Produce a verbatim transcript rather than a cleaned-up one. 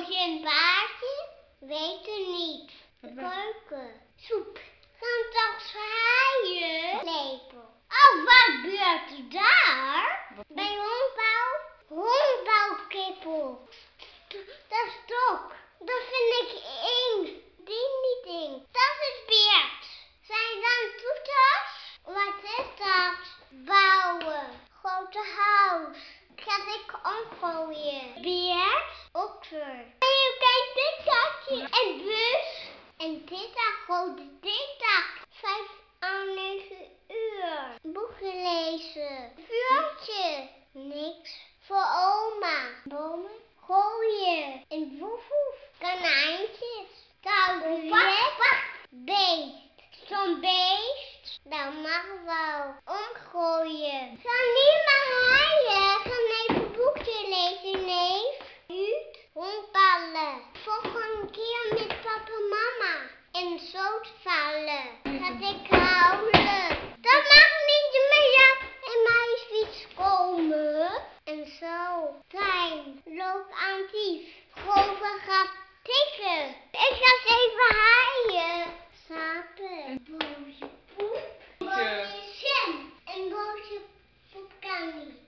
Roosje en Baartje weten niet. Wat we- Keuken. Soep. Gaan toch zwaaien? Lepel. Oh, wat gebeurt er daar? Wat? Bij honkbouw? Honkbouwkippel. Dat is toch. Dat vind ik eng. Die niet eng. Dat is Beert. Zijn dan toeters? Wat is dat? Bouwen. Grote huis. Ga ik omgooien. Beert? Otter. En je kijkt dit takje. En bus. En dit daar grote dit daar. Vijf aan negen uur. Boeken lezen. Vuurtje. Niks. Voor oma. Bomen. Gooien. En woef woef. Konijntjes. Touwtjes. Beest. Zo'n beest. Dat mag wel. Omgooien. Ga niet meer haaien. Ga even boekje lezen, neef. Huut. Honkballen. Volgende keer met papa en mama. En zoutvallen. Gaat ik huilen. Dat mag niet meer en meisjes komen. En zo. Tijn. Loop aan dief. Gover gaat tikken. Ik ga even haaien. Slapen. Boosje poep. Boosje Sam. En boosje poep kan niet.